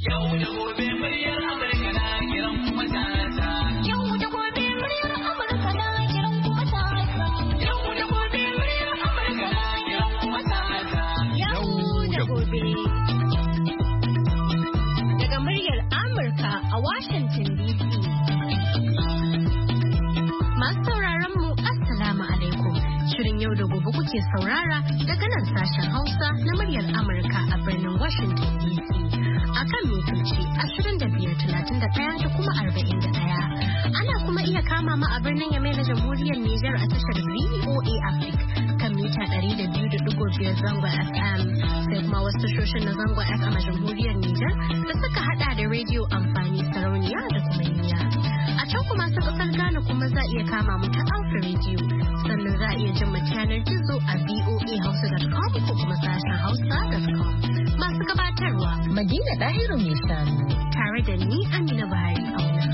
Yau da gobe muryar Amurka na kiran matasa. Yau da gobe muryar Amurka na kiran matasa. Yau da gobe muryar Amurka na kiran matasa. Yau da gobe. Daga muryar Amurka a Washington DC. Masu sauraron mu Assalamu alaikum. Shirin yau da gobe kuke saurara daga nan sashen Hausa na muryar Amurka a birnin Washington DC. Akan mitoci 25, 31 da kuma 41. Ana kuma iya kama mu a birnin Yamai na Jamhuriyar Nijar a tashar VOA Africa kan mita 200.5 zangon FM. Sai kuma wasu tashoshin na zangon FM a Jamhuriyar Nijar da suka hada da rediyo amfani sarauniya da kuma niya. A can kuma su kasar Ghana kuma za a iya kama mu ta Alpha Radio. Sannan za a iya jin mu yanar gizo a voahausa.com ko kuma sashen hausa.com. Masu gabatarwa Madina Dahiru mai shanu tare da ni Amina Buhari Auna.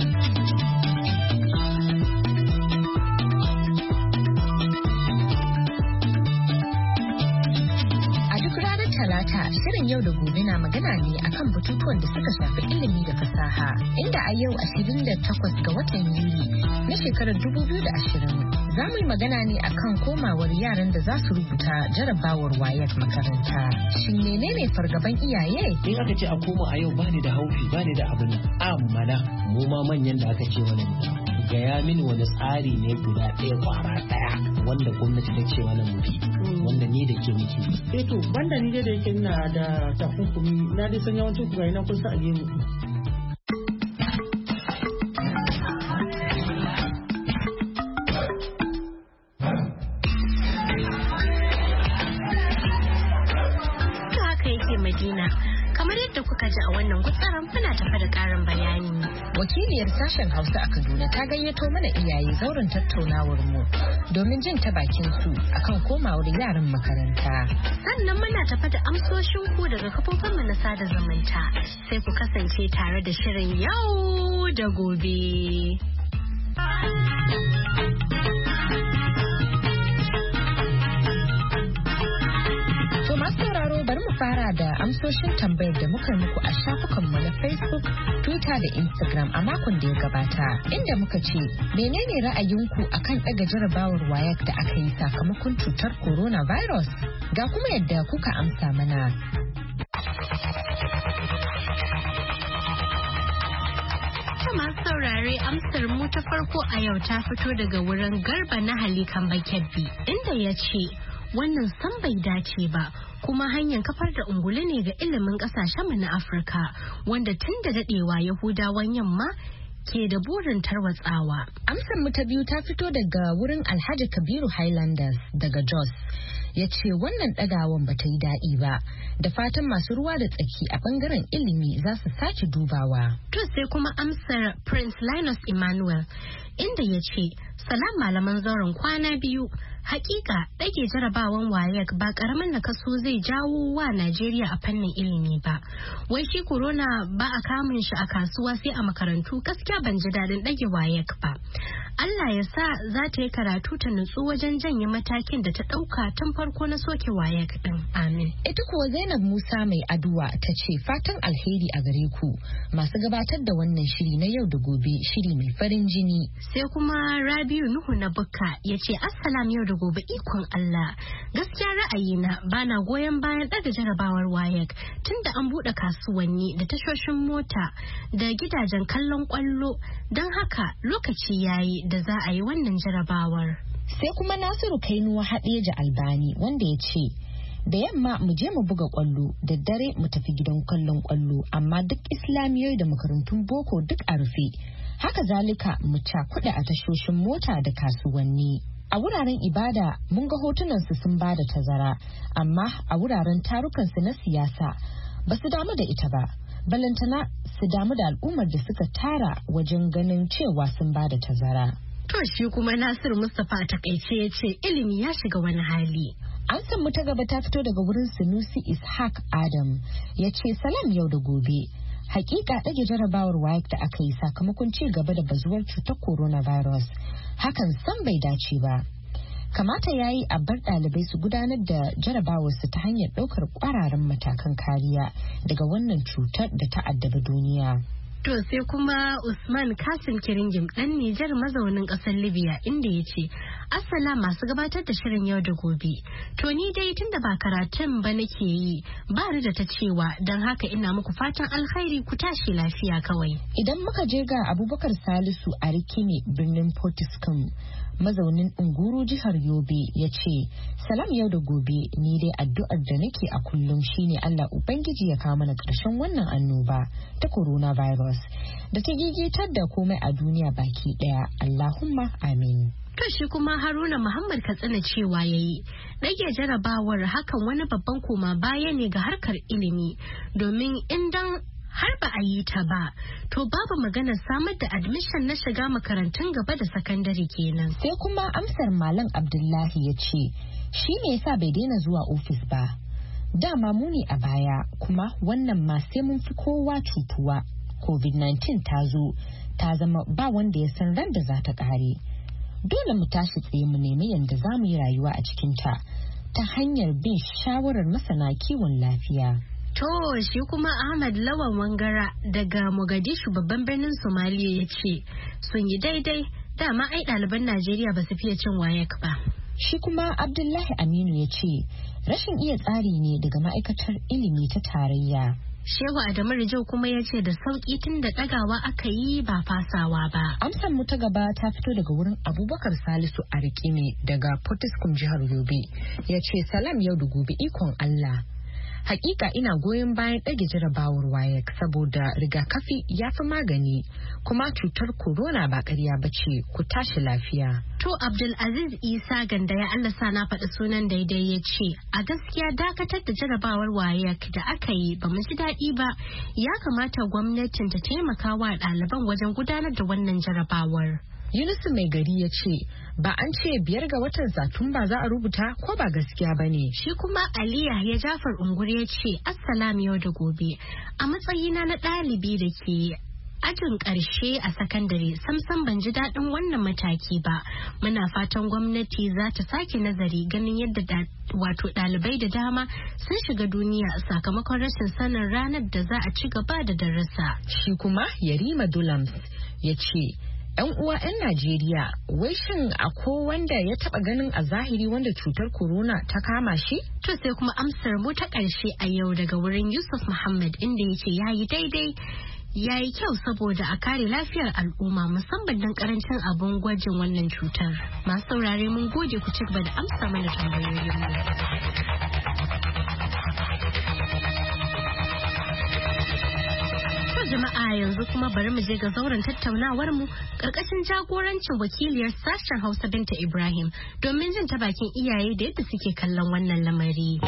A duk ranar Talata, shirin yau da gobe na magana ne akan batutuwan da suka shafi ilimi da fasaha, inda a yau 28 ga watan Yuli na shekarar 2020 za mu yi magana ne akan komawar yaran da za su rubuta jarabawar wayar makaranta. Shin menene fargaban iyaye? In aka ce a koma a yau bani da haufi bani da abin amma mu ma manyan da aka ce wani gaya mini wani tsari ne guda ɗaya kwara ɗaya wanda gwamnati ta ce wani mubi wanda ni da ke miki. To banda ni da yake ina da takunkumi na dai san yawancin ku ga ina kun sa a gemu. Kamar yadda kuka ji a wannan gutsaran muna tafa da karin bayani. Wakiliyar sashen Hausa a Kaduna ta gayyato mana iyaye zauren tattaunawar mu domin jin ta bakin su akan komawar yaran makaranta. Sannan muna tafa da amsoshin ku daga kafofin mu na sada zumunta. Sai ku kasance tare da shirin yau da gobe. Bari mu fara da amsoshin tambayar da muka muku a shafukanmu na Facebook, Twitter da Instagram a makon da ya gabata, inda muka ce, menene ra'ayinku akan ɗaga jarabawar WAEC da aka yi sakamakon cutar coronavirus? Ga kuma yadda kuka amsa mana. Masu saurare amsar mu ta farko a yau ta fito daga wurin Garba na Halikan Bakebbi, inda ya ce, wannan san bai dace ba kuma hanyar kafar da ungulu ne ga ilimin kasashenmu na Afirka wanda tun da dadewa Yahudawan yamma ke da burin tarwatsawa. Amsar mu ta biyu ta fito daga wurin Alhaji Kabiru Highlanders daga Jos. Ya ce wannan ɗagawan ba ta yi daɗi ba, da fatan masu ruwa da tsaki a ɓangaren ilimi za su sake dubawa. To sai kuma amsar Prince Linus Emmanuel inda ya ce, salam malaman zauren kwana biyu, hakika ɗage jarabawan WAEC ba ƙaramin nakaso zai jawo wa Najeriya a fannin ilimi ba. Wai shi corona ba a kamun shi a kasuwa sai a makarantu, gaskiya ban ji daɗin ɗage WAEC ba. Allah ya sa za ta yi karatu ta nutsu wajen janye matakin da ta ɗauka tun farko na soke WAEC ɗin. Amin. Ita kuwa Zainab Musa mai aduwa ta ce fatan alheri a gare ku masu gabatar da wannan shiri na yau da gobe, shiri mai farin jini. Sai kuma Rabiu Nuhu na Bukka ya ce assalam yau da gobe ikon Allah. Gaskiya ra'ayina bana goyon bayan ɗaga jarabawar WAEC tunda an buɗe kasuwanni da tashoshin mota da gidajen kallon ƙwallo, don haka lokaci yayi da za a yi wannan jarabawar. Sai kuma Nasiru Kainuwa Haɗeja Albani wanda ya ce da yamma mu je mu buga ƙwallo, da dare mu tafi gidan kallon ƙwallo, amma duk islamiyoyi da makarantun boko duk a rufe. Haka zalika mu cakuɗa a tashoshin mota da kasuwanni. A wuraren ibada mun ga hotunansu sun ba da tazara, amma a wuraren tarukansu na siyasa ba su damu da ita ba. Balantana su damu da al'ummar da suka tara wajen ganin cewa sun ba da tazara. To shi kuma Nasiru Mustapha a takaice ya ce ilimi ya shiga wani hali. An san mu ta gaba ta fito daga wurin Sunusi Ishaq Adam ya ce salam yau da gobe. Hakika ɗage jarabawar WAEC da aka yi sakamakon ci gaba da bazuwar cutar coronavirus. Hakan san bai dace ba. kamata ya yi a bar ɗalibai su gudanar da jarabawarsu ta hanyar ɗaukar ƙwararren matakan kariya daga wannan cutar da ta addaba duniya. To sai kuma Usman Kasim Kiringim ɗan Nijar mazaunin ƙasar Libya inda ya ce, Assala masu gabatar da shirin yau da gobe. To ni dai tunda ba karatun ba nake yi ba ni da ta cewa don haka ina muku fatan alkhairi ku tashi lafiya kawai. Idan muka je ga Abubakar Salisu a Rikini birnin Potiskum mazaunin Unguru jihar Yobe ya ce, Salam yau da gobe ni dai addu'ar da nake a kullum shine Allah Ubangiji ya kawo mana ƙarshen wannan annoba ta coronavirus da ta gigitar da komai a duniya baki daya. Allahumma amin. To shi kuma Haruna Muhammad Katsina cewa yayi ɗage jarabawar hakan wani babban koma baya ne ga harkar ilimi domin idan har ba a yi ta ba to babu maganar samar da admission na shiga makarantun gaba da sakandare kenan. Sai kuma amsar Malam Abdullahi ya ce shi me yasa bai daina zuwa ofis ba, dama muni a baya kuma wannan ma sai mun fi kowa cutuwa. COVID-19 ta zo ta zama ba wanda ya san ran da za ta ƙare. Dole mu tashi tsaye mu nemi yadda za mu yi rayuwa a cikinta ta hanyar bin shawarar masana kiwon lafiya. To shi kuma Ahmad Lawan Wangara daga Mogadishu babban birnin Somalia ya ce sun yi daidai, dama ai ɗaliban Najeriya ba su fiye cin wayek ba. Shi kuma Abdullahi Aminu ya ce rashin iya tsari ne daga ma'aikatar ilimi ta tarayya. Shehu Adamu Rijau kuma ya ce da sauƙi tun da ɗagawa aka yi ba fasawa ba. Amsar mu ta gaba ta fito daga wurin Abubakar Salisu a Rikini daga Potiskum jihar Yobe. Ya ce salam yau da gobe ikon Allah. Hakika ina goyon bayan ɗage jarabawar WAEC saboda rigakafi ya fi magani kuma cutar corona ba ƙarya ba ce, ku tashi lafiya. To Abdulaziz Isa Ganda ya Allah sa na faɗi sunan daidai ya ce a gaskiya dakatar da jarabawar WAEC da aka yi ba mu ji daɗi ba, ya kamata gwamnatin ta taimaka wa ɗaliban wajen gudanar da wannan jarabawar. Yunusu mai gari ya ce ba an ce 5 ga watan Satumba za a rubuta ko ba gaskiya ba ne. Shi kuma Aliya ya Jafar Ungur ya ce Assalamu yau da gobe, a matsayina na ɗalibi da ke ajin ƙarshe a sakandare samsam ban ji daɗin wannan mataki ba. Muna fatan gwamnati za ta sake nazari ganin yadda wato ɗalibai da dama sun shiga duniya sakamakon rashin sanin ranar da za a ci gaba da darasa. Shi kuma Yarima Dulams ya ce 'yan uwa 'yan Najeriya, wai shin akwai wanda ya taba ganin a zahiri wanda cutar corona ta kama shi? To sai kuma amsar mu ta ƙarshe a yau daga wurin Yusuf Muhammad inda ya ce yayi daidai, yayi kyau saboda a kare lafiyar al'umma musamman don karancin abun gwajin wannan cutar. Masu saurare mun gode ku ci gaba da amsa mana tambayoyin mu. Jama'a yanzu kuma bari mu je ga zauren tattaunawar mu karkashin jagorancin wakiliyar sashen Hausa Binta Ibrahim domin jin ta bakin iyaye da yadda suke kallon wannan lamari.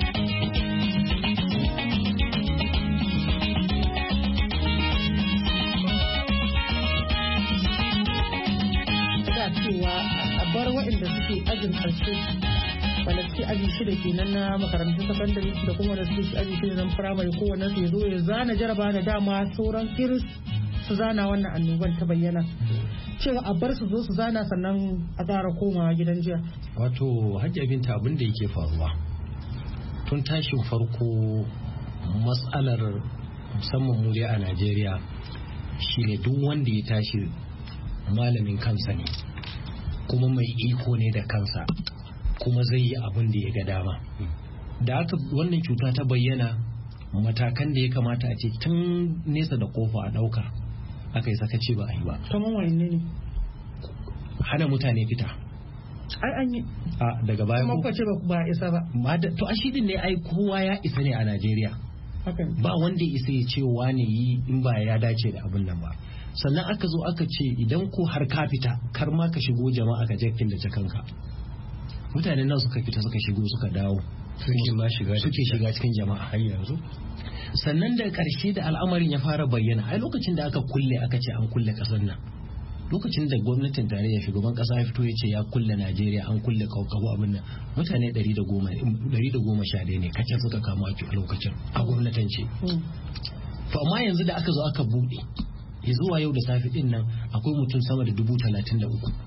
Da cewa a bar waɗanda suke ajin ƙarshe wanda suke aji 6 kenan na makarantun sakandare da kuma wanda suke aji 6 na firamare kowanne su zo ya zana jaraba da dama sauran iris su zana wannan annoban ta bayyana cewa a bar su zo su zana sannan a tsara komawa gidan jiya. Wato Hajji Binta abin da yake faruwa tun tashin farko matsalar musamman mu dai a Najeriya shine duk wanda ya tashi malamin kansa ne kuma mai iko ne da kansa kuma zai yi abin da ya ga dama. Da aka wannan cuta ta bayyana matakan da ya kamata a ce tun nesa da kofa a ɗauka aka yi sakaci ba a yi ba. Kamar wani ne? Hana mutane fita. Ai an yi. A daga baya ko ce ba isa ba. To a shidin ne ai kowa ya isa ne a Najeriya. Ba wanda isa ya ce wane yi in ba ya dace da abin nan ba. Sannan aka zo aka ce idan ko har ka fita kar ma ka shigo jama'a ka jakin da kanka. Mutanen nan suka fita suka shigo suka dawo suke shiga cikin jama'a har yanzu. Sannan da karshe da al'amarin ya fara bayyana ai lokacin da aka kulle aka ce an kulle kasar nan, lokacin da gwamnatin tarayya shugaban kasa ya fito ya ce ya kulle Najeriya an kulle kawo abin nan mutane 111 ne kacal suka kama a lokacin a gwamnatance. To amma yanzu da aka zo aka bude zuwa yau da safe din nan akwai mutum sama da 33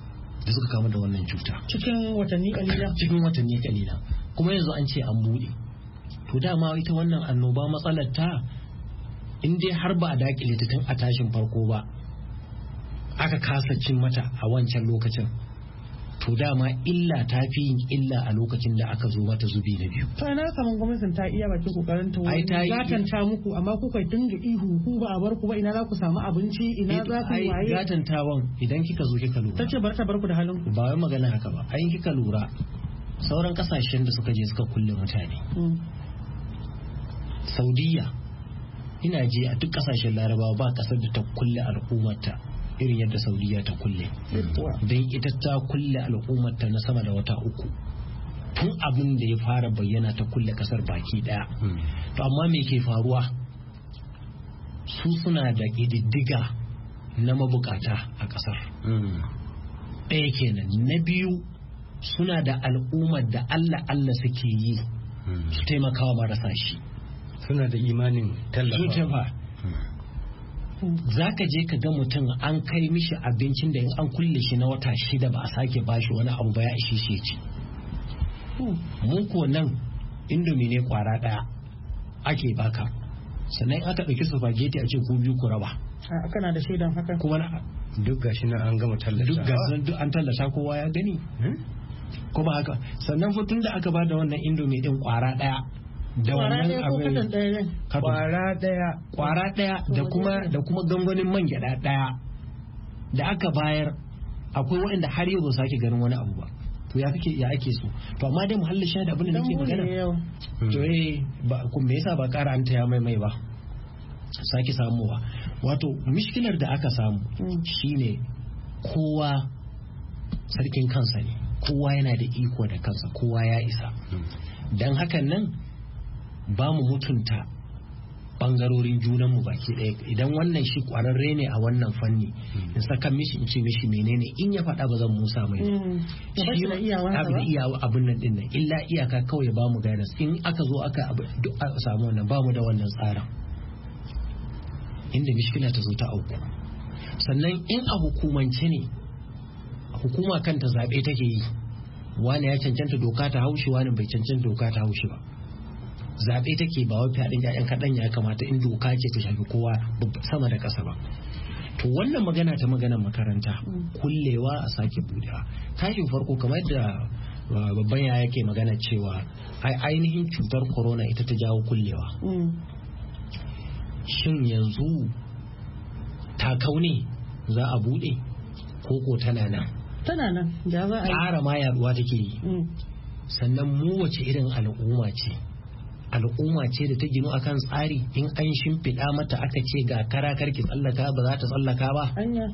da suka kamu da wannan cuta cikin watanni kalila kuma yanzu an ce an bude. To dama ita wannan annoba matsalar ta in dai har ba a dakile ta tun a tashin farko ba aka kasa cin mata a wancan lokacin, to dama illa ta fi yin illa a lokacin da aka zo mata zubi na biyu. To ina kaman gwamnatin ta iya bakin kokarin ta wani gatanta muku amma kuka dinga ihu ku ba a bar ku ba, ina za ku samu abinci, ina za ku waye. Gatantawan idan kika zo kika lura tace bar ta bar ku da halin ku. Ba wai magana haka ba, ai kika lura sauran kasashen da suka je suka kulle mutane. Saudiya ina je a duk kasashen Larabawa ba kasar da ta kulle al'ummarta irin yadda Saudiya ta kulle. Don ita ta kulle al'ummarta na sama da wata 3 tun abin da ya fara bayyana ta kulle kasar baki daya. To amma me ke faruwa, su suna da ƙididdiga na mabukata a kasar. Ɗaya kenan. Na biyu, suna da al'ummar da Allah suke yi su taimakawa marasa shi. Suna da imanin tallafa. Za ka je ka ga mutum an kai mishi abincin da in an kulle shi na wata 6 ba a sake bashi wani abu ba ya ishe shi ci. Mun ko nan indomi ne kwara ɗaya ake baka, sannan aka ɗauki spaghetti a ce ku biyu ku raba. Kana da shaidan haka? Kuma duk gashi nan an gama tallata. Duk gashi duk an tallata kowa ya gani. Ko ba haka? Sannan fa tun da aka ba da wannan indomi din kwara ɗaya. Da wannan abin kwara daya da kuma gangonin man gyada daya da aka bayar, akwai waɗanda har yau ba sake ganin wani abu ba. To ya ake so. To amma dai muhallin shahada abin da nake magana to ba me yasa ba ƙara an taya mai ba sake samuwa. Wato mishkilar da aka samu shine kowa sarkin kansa ne, kowa yana da iko da kansa, kowa ya isa. Dan hakan nan ba mu mutunta bangarorin junanmu baki ɗaya. Idan wannan shi kwararre ne a wannan fanni, in saka mishi in ce mishi menene, in ya faɗa ba zan musa mai shi da iya abin nan din nan, illa iyaka kawai ba mu guidance. In aka zo aka duk a samu wannan, ba mu da wannan tsarin inda mishkila ta zo ta auku. Sannan in a hukumance ne, hukuma kanta zaɓe take yi, wani ya cancanta doka ta haushi, wani bai cancanta doka ta haushi ba. Zaɓe take ba wai fyaɗin ƴaƴan kaɗan ya kamata in doka ce ta shafi kowa sama da ƙasa ba. To wannan magana ta maganar makaranta kullewa a sake budewa. Tashin farko kamar da babban yaya yake magana cewa ainihin cutar corona ita ta jawo kullewa. Shin yanzu ta kaune za a bude koko tana nan? Tana nan da za a yi. Ƙara ma yaduwa take yi. Sannan mu wace irin al'umma ce? Al'umma ce da ta ginu akan tsari, in an shimfiɗa mata aka ce ga kara karki tsallaka ba za ta tsallaka ba.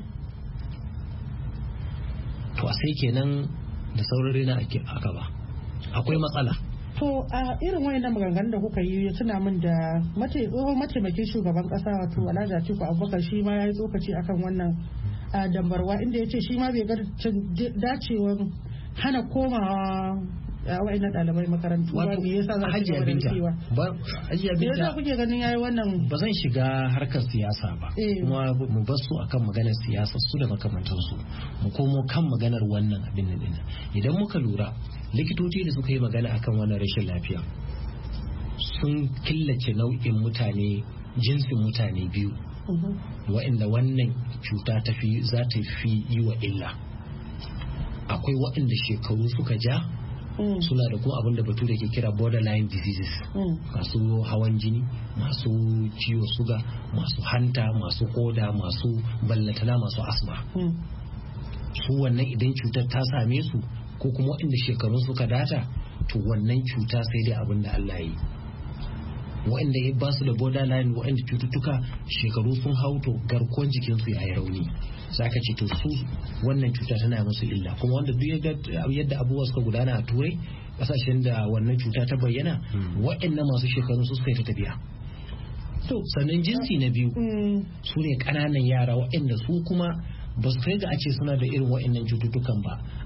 To a sai kenan da sauran rina aka ba, akwai matsala. To a irin wayannan maganganun da kuka yi ya tuna min da tsohon mataimakin shugaban kasa wato Alhaji Atiku Abubakar, shi ma ya yi tsokaci akan wannan dambarwa, inda ya ce shi ma bai ga dacewar hana komawa wa'annan ɗalibai makarantu ba. Me yasa za su gaba da rikewa? Hajiya Binta, yasa kuke ganin yayi wannan? Ba zan shiga harkar siyasa ba, kuma mu bar su akan maganar siyasa su da makamantansu, mu komo kan maganar wannan abin nan. Idan muka lura, likitoci da suka yi magana akan wannan rashin lafiya sun killace nau'in mutane, jinsin mutane biyu, wa'inda wannan cuta za ta fi yi wa illa. Akwai waɗanda shekaru suka ja, suna da kuma abin da batu da ke kira borderline diseases, masu hawan jini, masu ciwo suga, masu hanta, masu koda, masu ballatana, masu asma. Su wannan idan cutar ta same su ko kuma waɗanda shekarun suka data, to wannan cuta sai dai abin da Allah ya yi. Waɗanda ya ba su da borderline, waɗanda cututtuka shekaru sun hau, to garkuwar jikinsu ya yi rauni, za ka ce to su wannan cuta tana musu illa. Kuma wanda duk yadda abubuwa suka gudana a turai, kasashen da wannan cuta ta bayyana, waɗannan masu shekaru su suka yi ta tafiya. Sannan jinsi na biyu su ne ƙananan yara waɗanda su kuma ba su kai ga a ce suna da irin waɗannan cututtukan ba,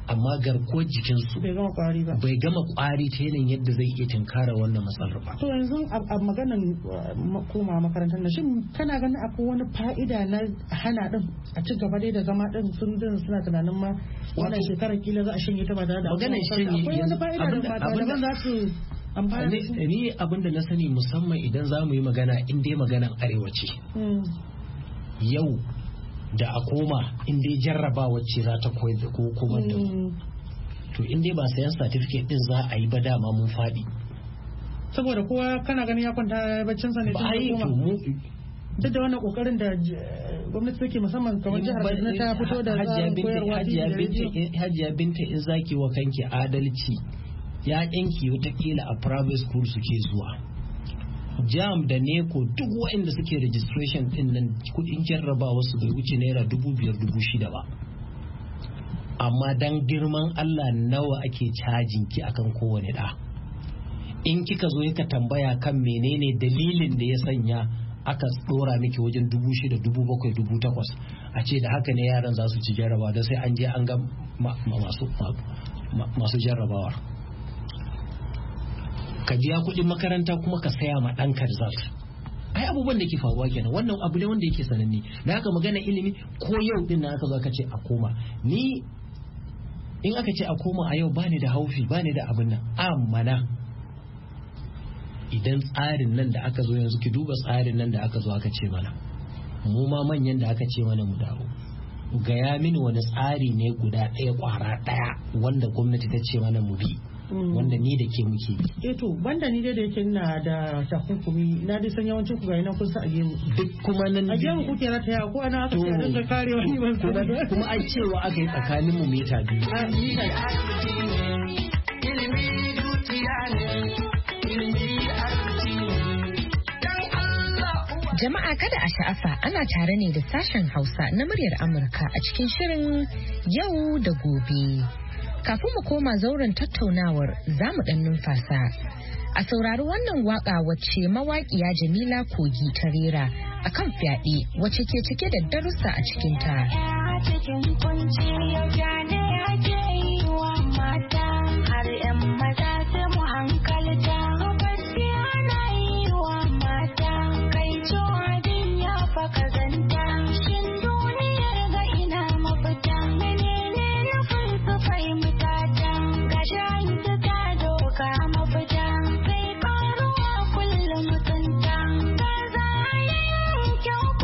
amma garkuwar jikinsu bai gama kwari ta yanayin yadda zai iya tinkara wannan matsalar ba. To yanzu a maganan koma makarantar na shin kana ganin akwai wani fa'ida na hana din a ci gaba dai da zama din suna tunanin ma wannan shekarar kila za a shanye ta ba da maganar shanye akwai wani fa'ida da mata za su amfani. Ni abin da na sani musamman idan za mu yi magana in dai maganan arewa ce yau da a koma in dai jarraba wacce za ta koyar da ko kuma da to in dai ba sayan certificate din za a yi ba dama mun faɗi saboda kowa kana ganin ya kwanta baccin sa ne ba ai to mu duk da wannan kokarin da gwamnati take musamman kamar jihar Kaduna ta fito da tsarin koyarwa Hajiya Binta in zaki wa kanki adalci ya yanki watakila a private school suke zuwa jam da neko duk waɗanda suke registration din nan kudin jarrabawa su bai wuce naira 5,000-6,000 ba amma dan girman Allah nawa ake cajin ki akan kowane da in kika zo ka tambaya kan menene dalilin da ya sanya aka dora miki wajen 6,000, 7,000, 8,000 a ce da haka ne yaran za su ci jarrabawa da sai an je an ga masu jarrabawa ka biya kuɗin makaranta kuma ka saya ma ɗanka result ai abubuwan da ke faruwa kenan wannan abu ne wanda yake sananne da haka magana ilimi ko yau din na aka zo aka ce a koma ni in aka ce a koma a yau bani da haufi bani da abin nan amma idan tsarin nan da aka zo yanzu ki duba tsarin nan da aka zo aka ce mana mu ma manyan da aka ce mana mu dawo gaya mini wani tsari ne guda ɗaya kwara ɗaya wanda gwamnati ta ce mana mu bi wanda ni da ke muke bi. To banda ni dai da yake ina da takunkumi na dai san yawancin ku ga nan kun sa a gemu. Duk kuma nan a gemu kuke na taya ko ana aka ce dinga kare wani ban sa kuma ai cewa aka yi tsakanin mu mita biyu. Jama'a kada a sha'afa ana tare ne da sashen Hausa na muryar Amurka a cikin shirin yau da gobe. Kafin mu koma zauren tattaunawar za mu ɗan numfasa. A saurari wannan waka wacce mawaƙiya Jamila Kogi ta rera a kan fyaɗe wacce ke cike da darussa a cikinta. Cikin kunci yau jane ake yi wa mata har 'yan maza sai mu hankalta. Gaskiya na yi wa mata kai abin ya fa kazanta. Shin duniyar ga ina mafita menene nufin su fahimta.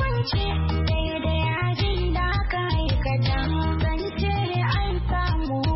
Daidai ajin da aka aikata, zan ce an samu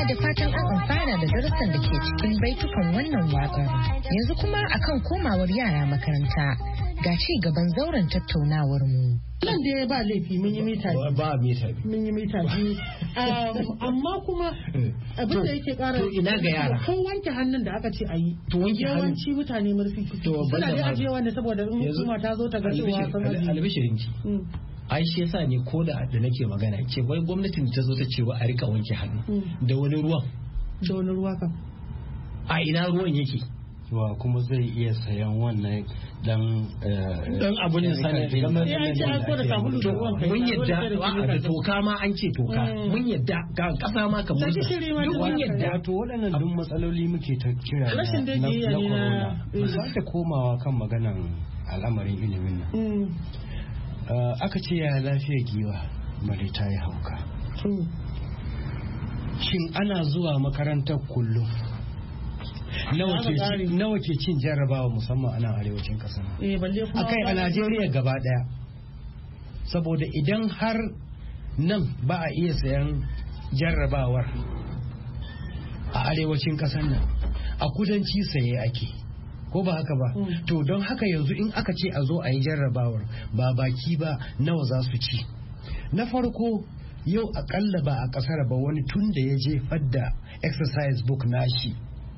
da fatan an amfana da darussan da ke cikin baitukan wannan waƙar. Yanzu kuma akan komawar yara makaranta ga ci gaban zauren tattaunawar mu. Nan da ba laifi mun yi mita ba mita mun yi mita biyu amma kuma abin da yake ƙara to ina ga yara ko wanke hannun da aka ce a yi to wanke hannun yawanci mutane murfi suna da ajiyewa ne saboda in hukuma ta zo ta ga cewa sanar albishirinki ai shi yasa ne ko da nake magana ce wai gwamnatin ta zo ta ce wa a rika wanke hannu da wani ruwa kam a ina ruwan yake wa kuma zai iya sayan wannan dan abun da sanar ya ce an ko da sabulu da ruwan kai mun yadda da toka ma an ce toka mun yadda ga kasa ma kamar mun yadda to waɗannan duk matsaloli muke ta kira rashin da ke na corona za ta komawa kan maganan al'amarin ilimin nan aka ce ya lafiya giwa bare ta yi hauka shin ana zuwa makarantar kullum nawa ke cin jarrabawa musamman a nan arewacin ƙasar akai a Najeriya gaba daya saboda idan har nan ba a iya sayan jarrabawar a arewacin ƙasar nan a kudanci saye ake ko ba haka ba to don haka yanzu in aka ce a zo a yi jarrabawar ba baki ba nawa za su ci na farko yau akalla ba a ƙasar ba wani tun da ya jefar da exercise book nashi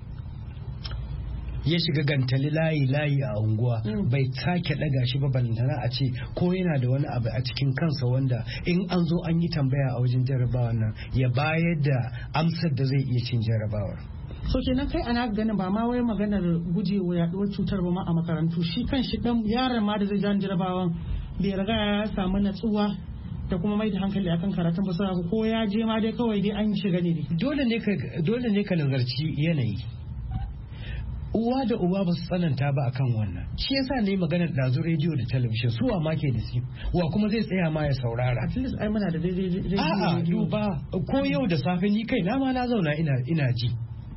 ya shiga gantali layi a unguwa bai sake daga shi ba balantana a ce ko yana da wani abu a cikin kansa wanda in an zo an yi tambaya a wajen jarrabawar nan ya bayar da amsar da zai iya cin jarrabawar. So kenan kai ana ganin ba ma wai maganar gujewa yaduwar cutar ba ma a makarantu shi kan shi dan yaron ma da zai jan jarrabawan bai riga ya samu natsuwa da kuma mai da hankali akan karatun ba sai ko ya je ma dai kawai dai an shiga ne dole ne ka nazarci yanayi uwa da uba ba su tsananta ba akan wannan shi yasa ne maganar ɗazu rediyo da talabishin su wa ma ke da su wa kuma zai tsaya ma ya saurara at least ai muna da rediyo a'a duba ko yau da safe ni kai na ma na zauna ina ji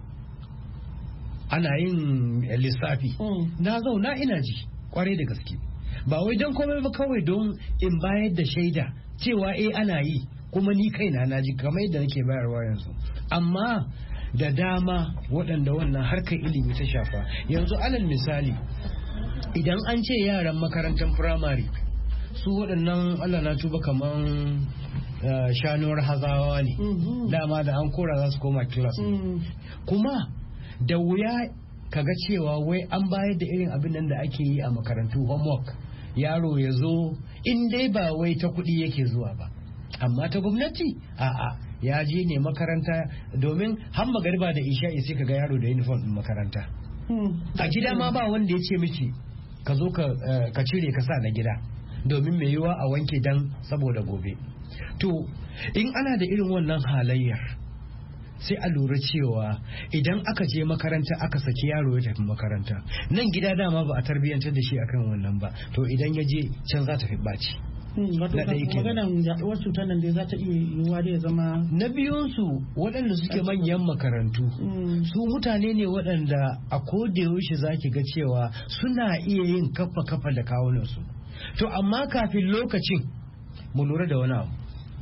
ana yin lissafi na zauna ina ji kwarai da gaske ba wai don komai ba kawai don in bayar da shaida cewa ana yi kuma ni kaina na ji kamar yadda nake bayarwa yanzu amma da dama waɗanda wannan harkar ilimi ta shafa yanzu alal misali idan an ce yaran makarantar firamare su waɗannan Allah na tuba kaman shanuwar hazawa ne dama da an kora za su koma class kuma da wuya kaga cewa wai an bayar da irin abin nan da ake yi a makarantu homework yaro ya zo in dai ba wai ta kuɗi yake zuwa ba amma ta gwamnati a'a ya je ne makaranta domin har magariba da isha'i sai kaga yaro da uniform din makaranta a gida ma ba wanda ya ce miki ka zo ka cire ka sa na gida domin mai yiwa a wanke dan saboda gobe to in ana da irin wannan halayyar sai a lura cewa idan aka je makaranta aka saki yaro ya tafi makaranta nan gida dama ba a tarbiyyantar da shi akan wannan ba to idan ya je can za ta fi ɓaci maganan yaduwar cutar nan dai za ta iya yiwuwa da ya zama na biyunsu waɗanda suke manyan makarantu su mutane ne waɗanda a kodayaushe za ki ga cewa suna iya yin kafa da kawunansu to amma kafin lokacin mu lura da wani abu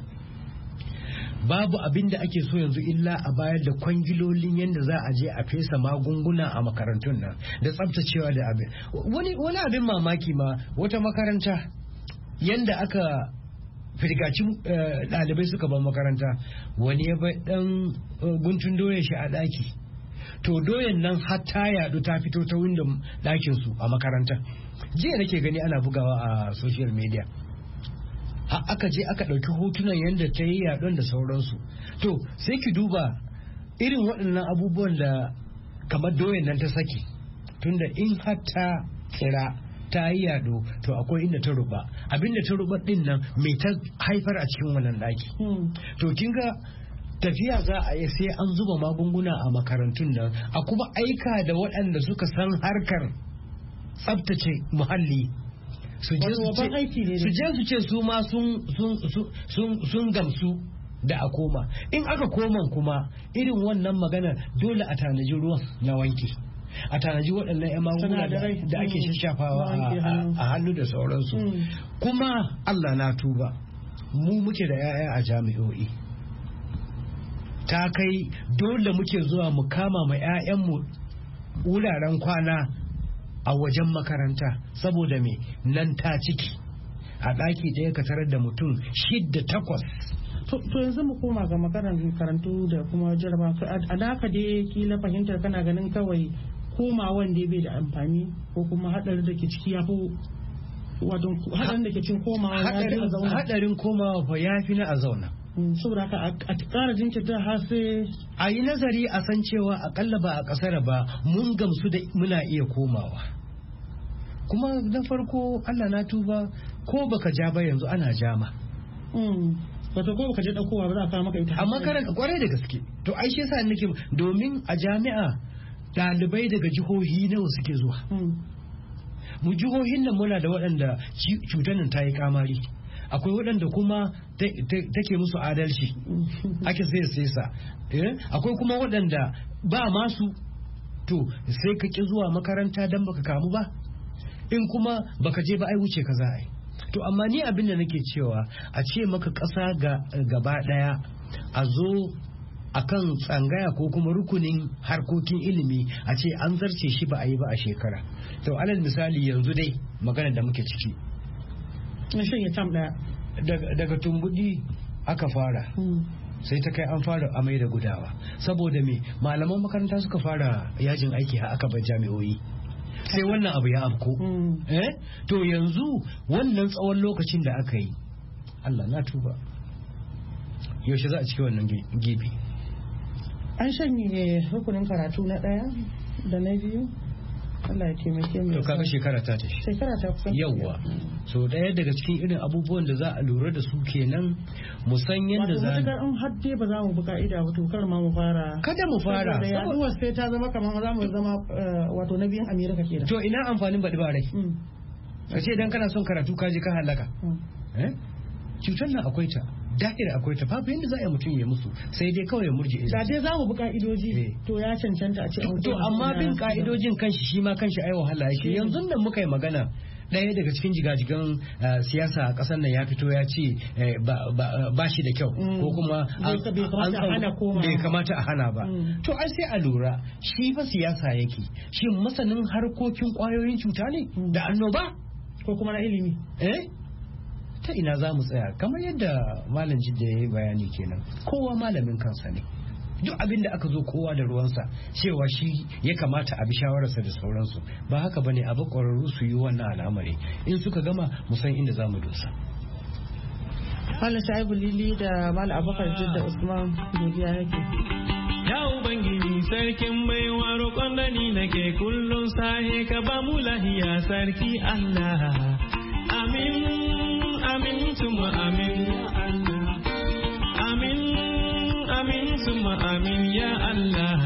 babu abin da ake so yanzu illa a bayar da kwangilolin yadda za a je a fesa magunguna a makarantun nan da tsabtacewa da abin wani abin mamaki ma wata makaranta yanda aka firgaci ɗalibai suka ban makaranta wani ya bai ɗan guntun doya shi a ɗaki to doyan nan har ta yaɗu ta fito ta windon ɗakinsu a makaranta jiya nake gani ana bugawa a social media aka je aka ɗauki hotunan yadda ta yi yaɗon da sauransu to sai ki duba irin waɗannan abubuwan da kamar doyan nan ta saki tunda in har ta tsira ta yi yado to akwai inda ta ruba abinda ta ruba din nan mai ta haifar a cikin wannan daki to kin ga tafiya za a yi sai an zuba magunguna a makarantun nan a kuma aika da waɗanda suka san harkar tsabtace muhalli su je su ce su ma sun gamsu da a koma in aka koman kuma irin wannan magana dole a tanaji ruwan na wanke a tanaji waɗannan 'yan magunguna da ake shashafawa a hannu da sauransu kuma Allah na tuba mu muke da 'ya'ya a jami'o'i ta kai dole muke zuwa mu kama ma 'ya'yanmu wuraren kwana a wajen makaranta saboda me nan ta ciki a ɗaki ɗaya ka tarar da mutum 6-8. To yanzu mu koma ga makarantu da kuma jaraba a naka dai kila fahimtar kana ganin kawai komawan da bai da amfani ko kuma hadarin da ke ciki ya fi wato hadarin da ke cin komawa ya fi a zauna. Hadarin komawa fa ya fi na a zauna. Saboda haka a ƙara jinkirta har sai a yi nazari a san cewa akalla ba a ƙasar ba mun gamsu da muna iya komawa. Kuma na farko Allah na tuba ko baka ja ba yanzu ana jama. Wato ko baka je ɗaukowa ba za a kawo maka ita. A makaranta kwarai da gaske. To ai shi yasa nake domin a jami'a ɗalibai daga jihohi nawa suke zuwa. Mu jihohin nan muna da waɗanda cutar nan ta yi kamari. Akwai waɗanda kuma take musu adalci ake sai sa. Akwai kuma waɗanda ba masu to sai ka ƙi zuwa makaranta don baka kamu ba. In kuma baka je ba ai wuce ka za a yi. To amma ni abin da nake cewa a ce maka ƙasa gaba ɗaya a zo akan tsangaya ko kuma rukunin harkokin ilimi a ce an zarce shi ba a yi ba a shekara. To alal misali yanzu dai magana da muke ciki. Daga tumbudi aka fara. Sai ta kai an fara amai da gudawa. Saboda me malaman makaranta suka fara yajin aiki aka bar jami'o'i. Sai wannan abu ya afko. To yanzu wannan tsawon lokacin da aka yi Allah na tuba yaushe za a ciki wannan gibi. An shanye rukunin karatu na ɗaya da na biyu. Allah ya taimake mu. To kaga shekara ta tashi. Shekara ta kusa. Yawwa. So ɗaya daga cikin irin abubuwan da za a lura da su kenan mu san yadda za mu. Wato in har dai ba za mu bi ka'ida ba to kar ma mu fara. Kada mu fara. Saboda yaduwar sai ta zama kamar za mu zama wato na biyan Amerika kenan. To ina amfanin baɗi ba rai. Ka ce idan kana son karatu ka je ka halaka. Cutar nan akwai ta. Dahira akwai ta babu yadda za a yi mutum ya musu sai dai kawai ya murje da dai za mu bi ka'idoji to ya cancanta a ce to amma bin ka'idojin kanshi shi ma kanshi ai wahala yake yanzu nan muka yi magana ɗaya daga cikin jigajigan siyasa a ƙasar nan ya fito ya ce ba shi da kyau ko kuma bai kamata a hana ba to ai sai a lura shi fa siyasa yake shi masanin harkokin ƙwayoyin cuta ne da annoba ko kuma na ilimi ta ina za mu tsaya kamar yadda malam jidda ya yi bayani kenan kowa malamin kansa ne duk abin da aka zo kowa da ruwansa cewa shi ya kamata a bi shawararsa da sauransu ba haka bane abu ƙwararru su yi wannan al'amari in suka gama mu san inda za mu dosa. Malam Shaibu Lili da Malam Abubakar Jidda Usman godiya yake. Ya Ubangiji sarkin baiwa roƙon da ni nake kullum sahe ka ba mu lahiya sarki Allah. Amin. Amin suma amin ya Allah. Amin, amin suma amin ya Allah.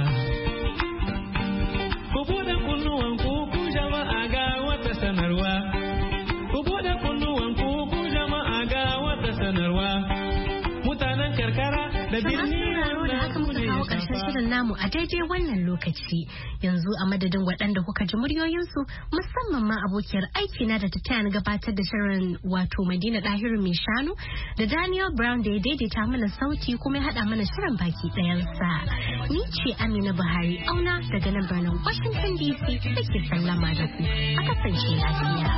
Ku buɗe kunnuwan ku jama'a ga wata sanarwa. Ku buɗe kunnuwan ku jama'a ga wata sanarwa. Mutanen karkara da birni shirin namu a daidai wannan lokaci yanzu a madadin waɗanda kuka ji muryoyinsu musamman ma abokiyar aiki na da ta taya gabatar da shirin wato Madina Dahiru mai shanu da Daniel Brown da ya daidaita mana sauti kuma ya haɗa mana shirin baki ɗayansa. Ni ce Amina Buhari auna daga nan birnin Washington DC da ke sallama da ku a kasance lafiya.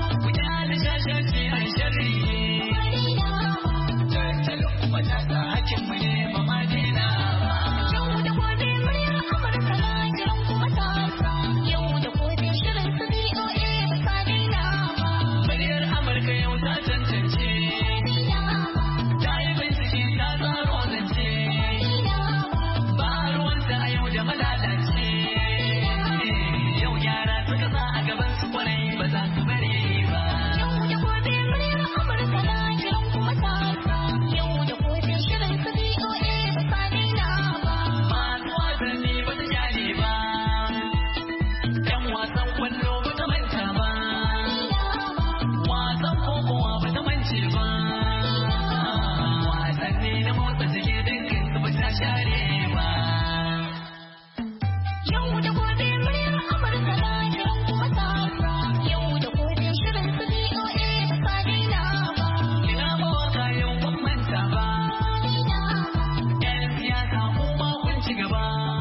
Da